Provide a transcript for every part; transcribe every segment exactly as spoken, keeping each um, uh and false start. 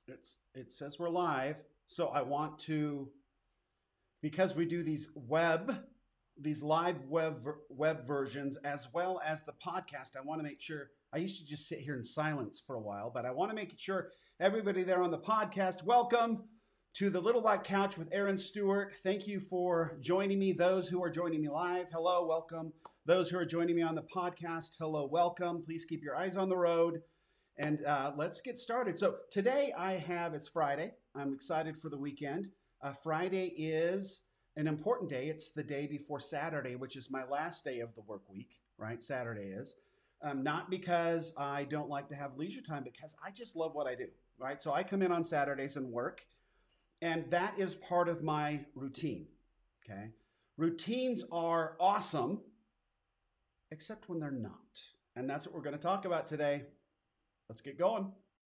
It's it says we're live, so I want to because we do these web these live web web versions as well as the podcast. I want to make sure I used to just sit here in silence for a while, but I want to make sure everybody there on the podcast, welcome to the Little Black Couch with Aaron Stewart. Thank you for joining me. Those who are joining me live, hello, welcome. Those who are joining me on the podcast, hello, welcome. Please keep your eyes on the road. And uh, let's get started. So today I have, it's Friday. I'm excited for the weekend. Uh, Friday is an important day. It's the day before Saturday, which is my last day of the work week, right? Saturday is. Um, not because I don't like to have leisure time, because I just love what I do, right? So I come in on Saturdays and work, and that is part of my routine, okay? Routines are awesome, except when they're not. And that's what we're going to talk about today. Let's get going.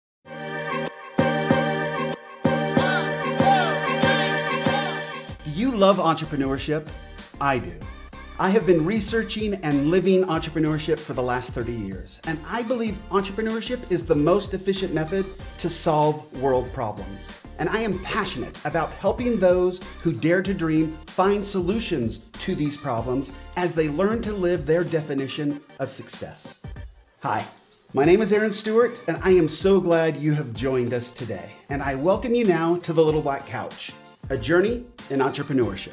Do you love entrepreneurship? I do. I have been researching and living entrepreneurship for the last thirty years, and I believe entrepreneurship is the most efficient method to solve world problems. And I am passionate about helping those who dare to dream find solutions to these problems as they learn to live their definition of success. Hi. My name is Aaron Stewart, and I am so glad you have joined us today. And I welcome you now to the Little Black Couch, a journey in entrepreneurship.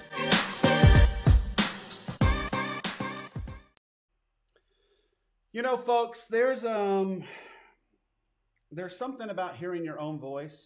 You know, folks, there's um, there's something about hearing your own voice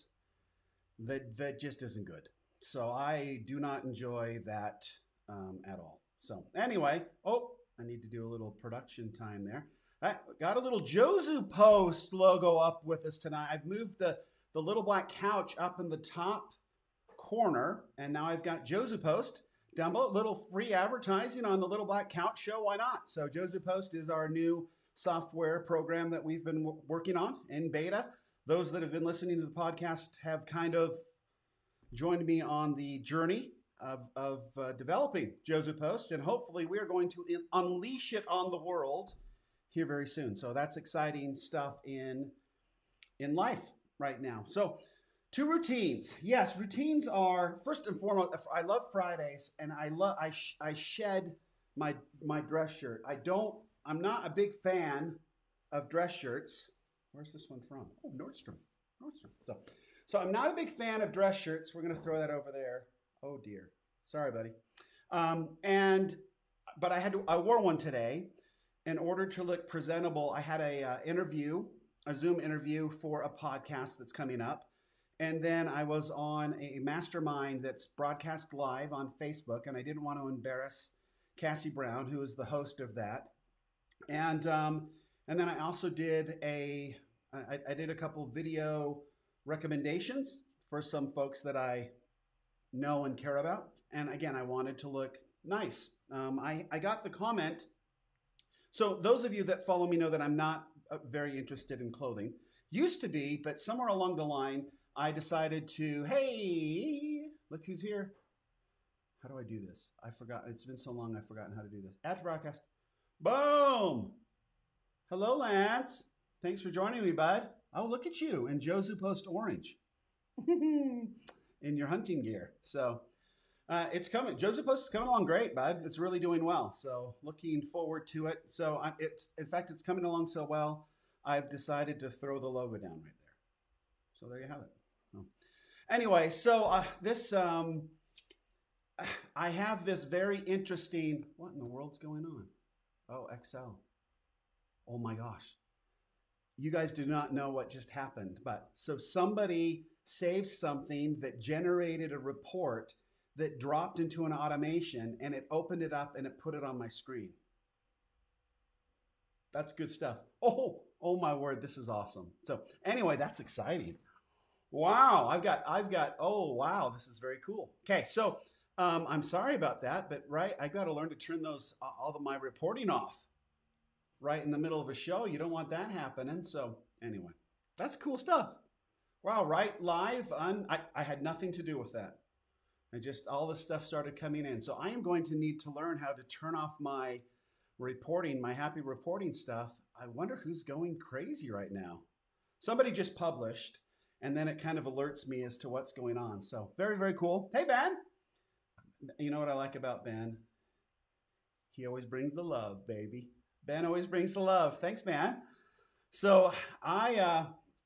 that that just isn't good. So I do not enjoy that um, at all. So anyway, oh, I need to do a little production time there. I got a little Jozu Post logo up with us tonight. I've moved the, the Little Black Couch up in the top corner, and now I've got Jozu Post down below. Little free advertising on the Little Black Couch show. Why not? So Jozu Post is our new software program that we've been w- working on in beta. Those that have been listening to the podcast have kind of joined me on the journey of, of uh, developing Jozu Post, and hopefully we are going to in- unleash it on the world here very soon. So that's exciting stuff in in life right now. So two routines. Yes, routines are first and foremost. I love Fridays, and I love I sh- I shed my my dress shirt. I don't. I'm not a big fan of dress shirts. Where's this one from? Oh, Nordstrom. Nordstrom. So so I'm not a big fan of dress shirts. We're gonna throw that over there. Oh dear. Sorry, buddy. Um, and but I had to. I wore one today. In order to look presentable, I had a uh, interview, a Zoom interview for a podcast that's coming up. And then I was on a mastermind that's broadcast live on Facebook, and I didn't want to embarrass Cassie Brown, who is the host of that. And um, and then I also did a, I, I did a couple video recommendations for some folks that I know and care about. And again, I wanted to look nice. Um, I, I got the comment. So those of you that follow me know that I'm not uh, very interested in clothing. Used to be, but somewhere along the line, I decided to, hey, look who's here. How do I do this? I forgot. It's been so long, I've forgotten how to do this. Add to broadcast. Boom. Hello, Lance. Thanks for joining me, bud. Oh, look at you in Jozu Post Orange in your hunting gear. So Uh, it's coming. Jozu Post is coming along great, bud. It's really doing well. So looking forward to it. So I, it's, in fact, it's coming along so well, I've decided to throw the logo down right there. So there you have it. So, anyway, so uh, this, um, I have this very interesting, what in the world's going on? Oh, Excel. Oh my gosh. You guys do not know what just happened, but so somebody saved something that generated a report that dropped into an automation, and it opened it up and it put it on my screen. That's good stuff. Oh, oh my word, this is awesome. So anyway, that's exciting. Wow, I've got, I've got, oh wow, this is very cool. Okay, so um, I'm sorry about that, but right, I got to learn to turn those, all of my reporting off right in the middle of a show. You don't want that happening. So anyway, that's cool stuff. Wow, right, live, on, I, I had nothing to do with that. And just all this stuff started coming in. So I am going to need to learn how to turn off my reporting, my happy reporting stuff. I wonder who's going crazy right now. Somebody just published and then it kind of alerts me as to what's going on. So very, very cool. Hey, Ben. You know what I like about Ben? He always brings the love, baby. Ben always brings the love. Thanks, man. So I uh,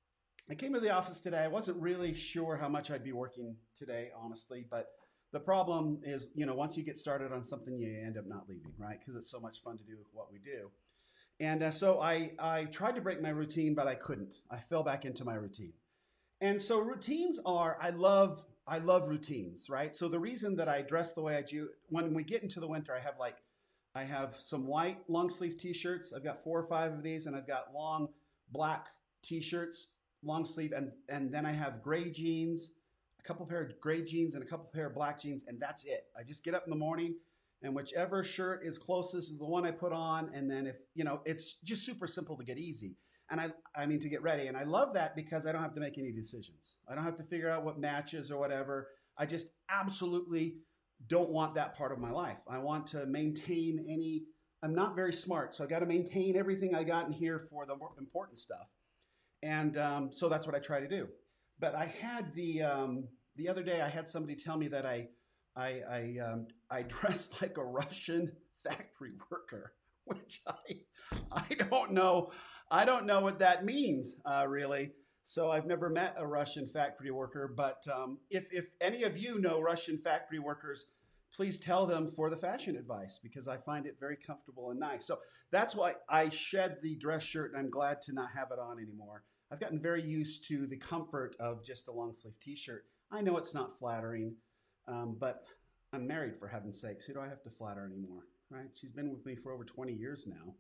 I came to the office today. I wasn't really sure how much I'd be working today, honestly, but the problem is, you know, once you get started on something, you end up not leaving, right? Because it's so much fun to do what we do. And uh, so I, I tried to break my routine, but I couldn't. I fell back into my routine. And so routines are, I love, I love routines, right? So the reason that I dress the way I do, when we get into the winter, I have like, I have some white long sleeve t-shirts. I've got four or five of these, and I've got long black t-shirts, long sleeve, and, and then I have gray jeans, a couple pair of gray jeans and a couple pair of black jeans, and that's it. I just get up in the morning, and whichever shirt is closest is the one I put on, and then if, you know, it's just super simple to get easy. And I, I mean, to get ready. And I love that because I don't have to make any decisions. I don't have to figure out what matches or whatever. I just absolutely don't want that part of my life. I want to maintain any, I'm not very smart, so I got to maintain everything I got in here for the more important stuff. And um, so that's what I try to do. But I had the, um, the other day, I had somebody tell me that I, I, I, um, I dressed like a Russian factory worker, which I, I don't know. I don't know what that means, uh, really. So I've never met a Russian factory worker, but um, if, if any of you know Russian factory workers, please tell them for the fashion advice, because I find it very comfortable and nice. So that's why I shed the dress shirt, and I'm glad to not have it on anymore. I've gotten very used to the comfort of just a long sleeve t-shirt. I know it's not flattering, um, but I'm married, for heaven's sakes. Who do I have to flatter anymore, right? She's been with me for over twenty years now.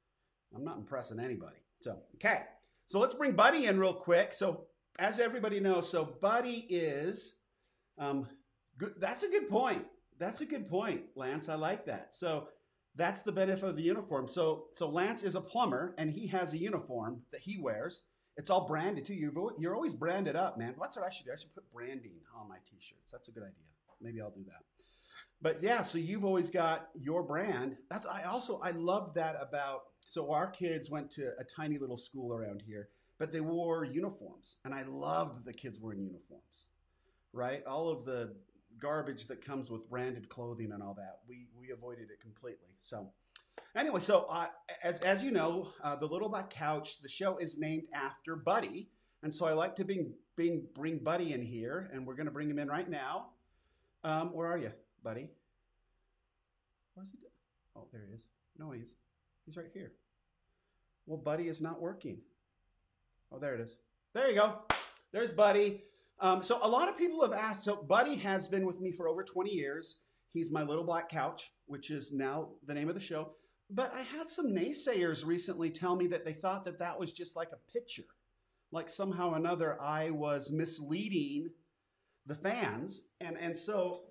I'm not impressing anybody. So, okay. So let's bring Buddy in real quick. So as everybody knows, so Buddy is, um, good. That's a good point. That's a good point, Lance. I like that. So that's the benefit of the uniform. So, so Lance is a plumber, and he has a uniform that he wears. It's all branded too. You're, you're always branded up, man. That's what I should do. I should put branding on my t-shirts. That's a good idea. Maybe I'll do that. But yeah, so you've always got your brand. That's, I also, I loved that about, so our kids went to a tiny little school around here, but they wore uniforms. And I loved the kids wearing uniforms, right? All of the garbage that comes with branded clothing and all that, we, we avoided it completely. So anyway, so uh, as, as you know, uh, the Little Black Couch, the show is named after Buddy. And so I like to bring, bring, bring Buddy in here, and we're going to bring him in right now. Um, where are you, Buddy? Where's he? Oh, there he is. No, he's, he's right here. Well, Buddy is not working. Oh, there it is. There you go. There's Buddy. Um, so a lot of people have asked, so Buddy has been with me for over twenty years. He's my Little Black Couch, which is now the name of the show. But I had some naysayers recently tell me that they thought that that was just like a picture. Like somehow or another I was misleading the fans. And, and so...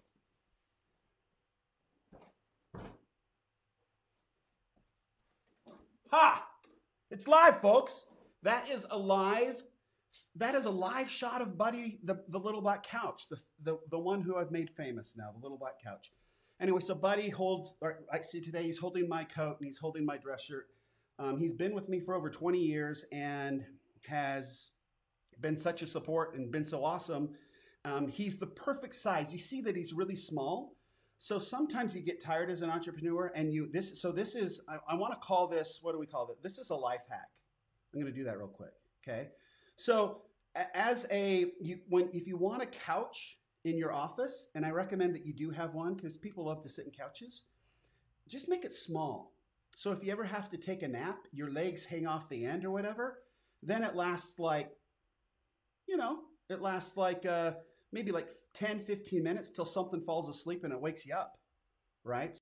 Ha! It's live, folks. That is a live, that is a live shot of Buddy, the, the Little Black Couch, the, the, the one who I've made famous now, the Little Black Couch. Anyway, so Buddy holds, or I see today he's holding my coat and he's holding my dress shirt. Um, he's been with me for over twenty years and has been such a support and been so awesome. Um, he's the perfect size. You see that he's really small. So sometimes you get tired as an entrepreneur, and you this. So this is I, I want to call this. What do we call it? This is a life hack. I'm going to do that real quick. Okay. So as a you when if you want a couch in your office, and I recommend that you do have one because people love to sit in couches, just make it small. So if you ever have to take a nap, your legs hang off the end or whatever, then it lasts like, you know, it lasts like uh, maybe like ten, fifteen minutes till something falls asleep and it wakes you up, right?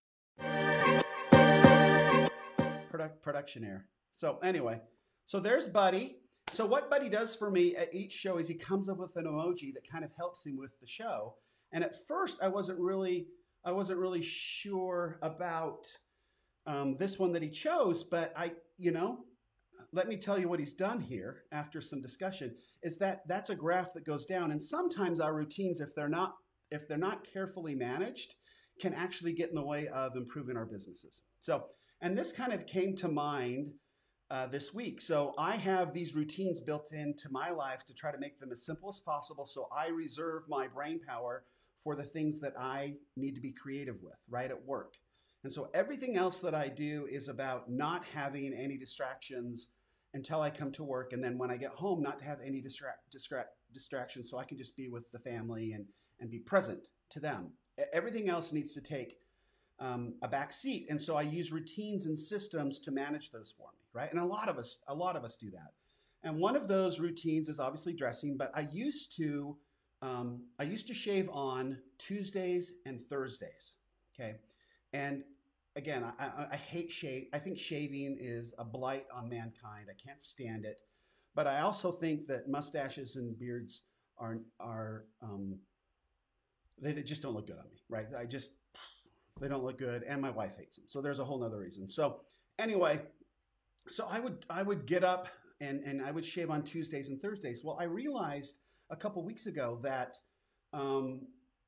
Product, production error. So anyway, so there's Buddy. So what Buddy does for me at each show is he comes up with an emoji that kind of helps him with the show. And at first I wasn't really, I wasn't really sure about um, this one that he chose, but I, you know, let me tell you what he's done here after some discussion is that that's a graph that goes down. And sometimes our routines, if they're not, if they're not carefully managed, can actually get in the way of improving our businesses. So, and this kind of came to mind uh, this week. So I have these routines built into my life to try to make them as simple as possible. So I reserve my brain power for the things that I need to be creative with, right at work. And so everything else that I do is about not having any distractions until I come to work. And then when I get home, not to have any distract, distract, distractions so I can just be with the family and, and be present to them. Everything else needs to take um, a back seat. And so I use routines and systems to manage those for me, right? And a lot of us, a lot of us do that. And one of those routines is obviously dressing, but I used to, um, I used to shave on Tuesdays and Thursdays, okay? And again, I, I, I hate shave. I think shaving is a blight on mankind. I can't stand it. But I also think that mustaches and beards are, are um, they just don't look good on me, right? I just, they don't look good, and my wife hates them. So there's a whole nother reason. So anyway, so I would I would get up and, and I would shave on Tuesdays and Thursdays. Well, I realized a couple weeks ago that um,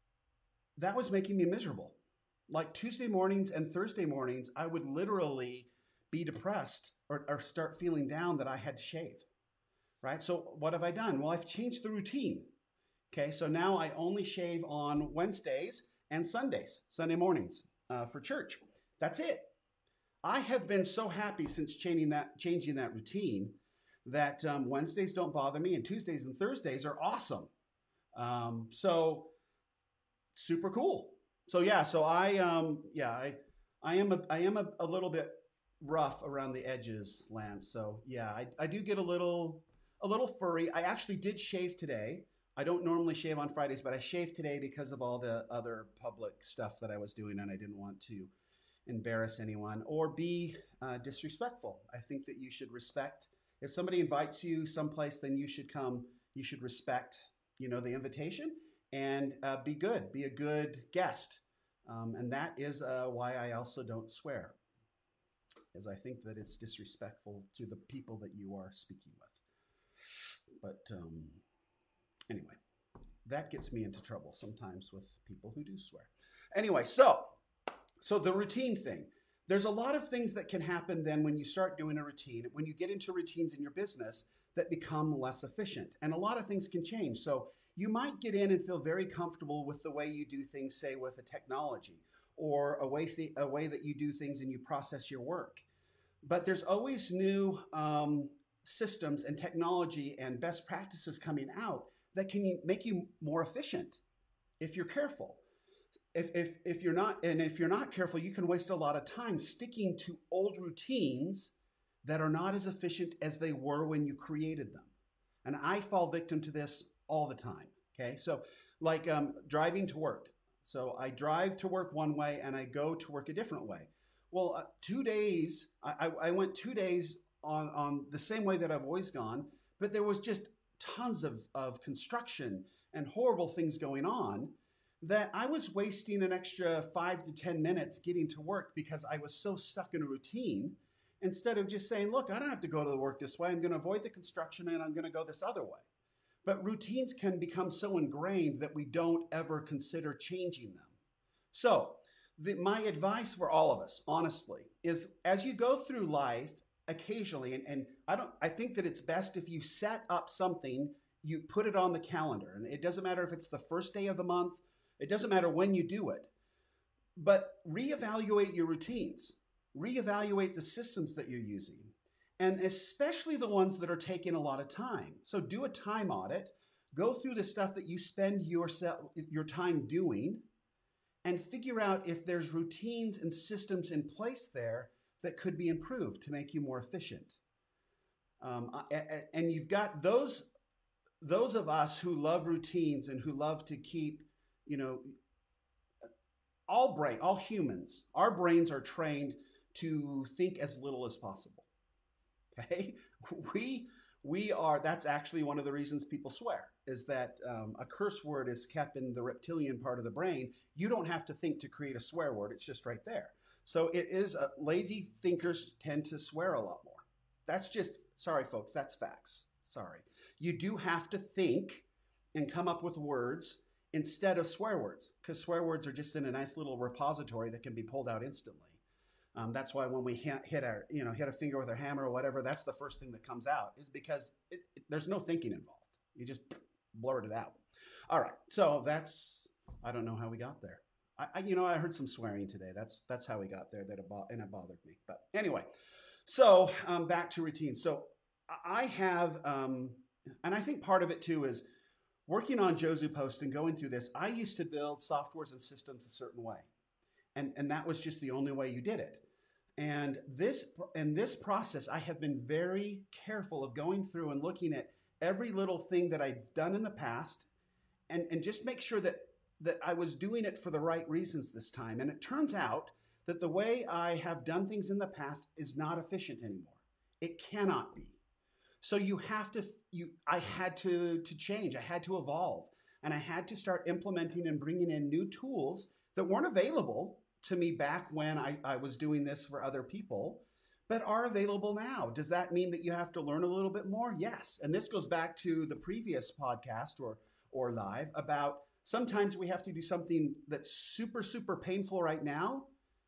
that was making me miserable. Like Tuesday mornings and Thursday mornings, I would literally be depressed or, or start feeling down that I had to shave, right? So what have I done? Well, I've changed the routine. Okay, so now I only shave on Wednesdays and Sundays, Sunday mornings uh, for church. That's it. I have been so happy since changing that, changing that routine that um, Wednesdays don't bother me and Tuesdays and Thursdays are awesome. Um, so super cool. So yeah, so I um, yeah I I am a, I am a, a little bit rough around the edges, Lance. So yeah, I, I do get a little a little furry. I actually did shave today. I don't normally shave on Fridays, but I shaved today because of all the other public stuff that I was doing, and I didn't want to embarrass anyone or be uh, disrespectful. I think that you should respect. If somebody invites you someplace, then you should come. You should respect, you know, the invitation and uh, be good. Be a good guest, um, and that is uh, why I also don't swear, as I think that it's disrespectful to the people that you are speaking with. But um, Anyway, that gets me into trouble sometimes with people who do swear. Anyway, so so the routine thing. There's a lot of things that can happen then when you start doing a routine, when you get into routines in your business that become less efficient. And a lot of things can change. So you might get in and feel very comfortable with the way you do things, say with a technology, or a way, th- a way that you do things and you process your work. But there's always new um, systems and technology and best practices coming out that can make you more efficient if you're careful. If, if, if you're not, and if you're not careful, you can waste a lot of time sticking to old routines that are not as efficient as they were when you created them. And I fall victim to this all the time, okay? So like um, driving to work. So I drive to work one way and I go to work a different way. Well, uh, two days, I, I went two days on, on the same way that I've always gone, but there was just tons of, of construction and horrible things going on that I was wasting an extra five to ten minutes getting to work because I was so stuck in a routine instead of just saying, look, I don't have to go to work this way. I'm going to avoid the construction and I'm going to go this other way. But routines can become so ingrained that we don't ever consider changing them. So the, my advice for all of us, honestly, is as you go through life, occasionally, and, and I don't, I think that it's best if you set up something, you put it on the calendar, and it doesn't matter if it's the first day of the month, it doesn't matter when you do it, but reevaluate your routines, reevaluate the systems that you're using, and especially the ones that are taking a lot of time. So do a time audit, go through the stuff that you spend yourself, your time doing, and figure out if there's routines and systems in place there that could be improved to make you more efficient. Um, and you've got those, those of us who love routines and who love to keep, you know, all brain, all humans, our brains are trained to think as little as possible. Okay, we we are. That's actually one of the reasons people swear, is that um, a curse word is kept in the reptilian part of the brain. You don't have to think to create a swear word; it's just right there. So it is, uh, lazy thinkers tend to swear a lot more. That's just, sorry folks, that's facts. Sorry. You do have to think and come up with words instead of swear words, because swear words are just in a nice little repository that can be pulled out instantly. Um, that's why when we hit, hit our, you know, hit a finger with our hammer or whatever, that's the first thing that comes out, is because it, it, there's no thinking involved. You just blurt it out. All right. So that's, I don't know how we got there. I, I you know, I heard some swearing today. That's, that's how we got there, that it bo- and it bothered me. But anyway, so um, back to routine. So I have, um, and I think part of it too is working on Josu Post and going through this. I used to build softwares and systems a certain way. And, and that was just the only way you did it. And this, in this process, I have been very careful of going through and looking at every little thing that I've done in the past and, and just make sure that, that I was doing it for the right reasons this time. And it turns out that the way I have done things in the past is not efficient anymore. It cannot be. So you have to, you, I had to, to change. I had to evolve. And I had to start implementing and bringing in new tools that weren't available to me back when I, I was doing this for other people, but are available now. Does that mean that you have to learn a little bit more? Yes. And this goes back to the previous podcast or, or live about sometimes we have to do something that's super, super painful right now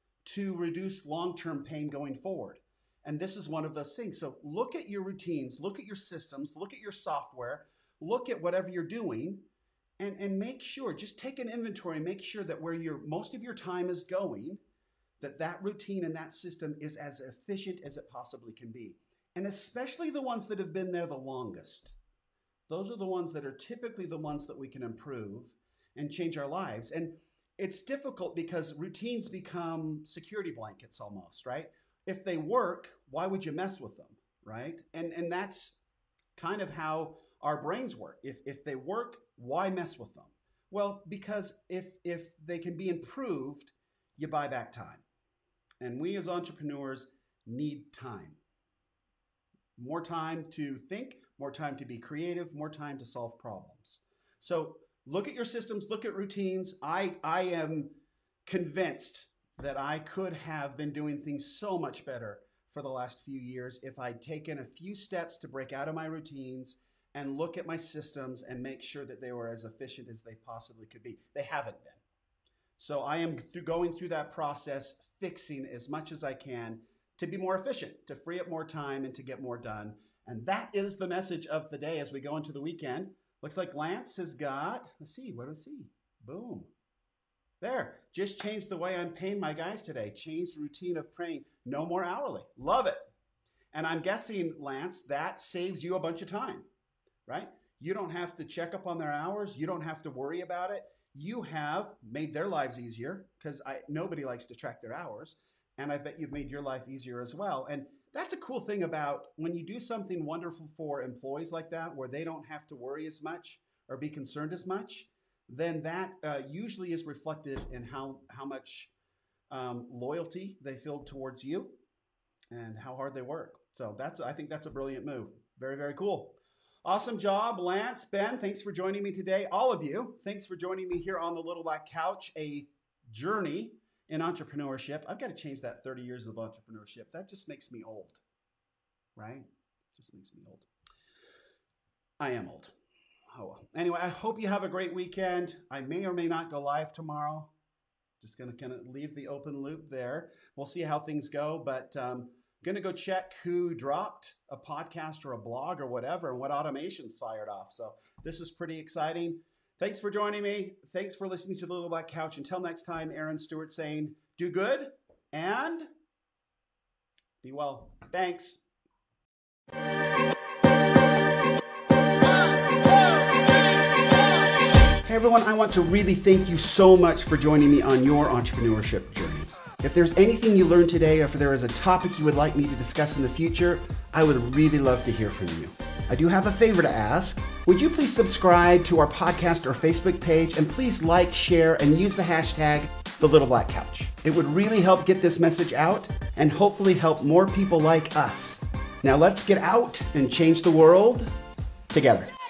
to reduce long-term pain going forward. And this is one of those things. So look at your routines, look at your systems, look at your software, look at whatever you're doing, and, and make sure, just take an inventory, make sure that where your most of your time is going, that that routine and that system is as efficient as it possibly can be. And especially the ones that have been there the longest. Those are the ones that are typically the ones that we can improve and change our lives. And it's difficult because routines become security blankets almost, right? If they work, why would you mess with them, right? And and that's kind of how our brains work. If if they work, why mess with them? Well, because if if they can be improved, you buy back time. And we as entrepreneurs need time. More time to think, more time to be creative, more time to solve problems. So look at your systems, look at routines. I, I am convinced that I could have been doing things so much better for the last few years if I'd taken a few steps to break out of my routines and look at my systems and make sure that they were as efficient as they possibly could be. They haven't been. So I am through going through that process, fixing as much as I can to be more efficient, to free up more time and to get more done. And that is the message of the day as we go into the weekend. Looks like Lance has got, let's see, what do we see? Boom. There, just changed the way I'm paying my guys today. Changed routine of paying, no more hourly. Love it. And I'm guessing, Lance, that saves you a bunch of time, right? You don't have to check up on their hours. You don't have to worry about it. You have made their lives easier because I nobody likes to track their hours. And I bet you've made your life easier as well. And that's a cool thing about when you do something wonderful for employees like that, where they don't have to worry as much or be concerned as much, then that uh, usually is reflected in how, how much um, loyalty they feel towards you and how hard they work. So that's, I think that's a brilliant move. Very, very cool. Awesome job, Lance, Ben, thanks for joining me today. All of you, thanks for joining me here on the Little Black Couch, a journey in entrepreneurship. I've got to change that thirty years of entrepreneurship. That just makes me old, right? Just makes me old. I am old. Oh, well. Anyway, I hope you have a great weekend. I may or may not go live tomorrow. Just going to kind of leave the open loop there. We'll see how things go, but um, going to go check who dropped a podcast or a blog or whatever and what automations fired off. So this is pretty exciting. Thanks for joining me. Thanks for listening to the Little Black Couch. Until next time, Aaron Stewart saying, do good and be well. Thanks. Hey everyone, I want to really thank you so much for joining me on your entrepreneurship journey. If there's anything you learned today, or if there is a topic you would like me to discuss in the future, I would really love to hear from you. I do have a favor to ask. Would you please subscribe to our podcast or Facebook page, and please like, share, and use the hashtag The Little Black Couch. It would really help get this message out and hopefully help more people like us. Now let's get out and change the world together.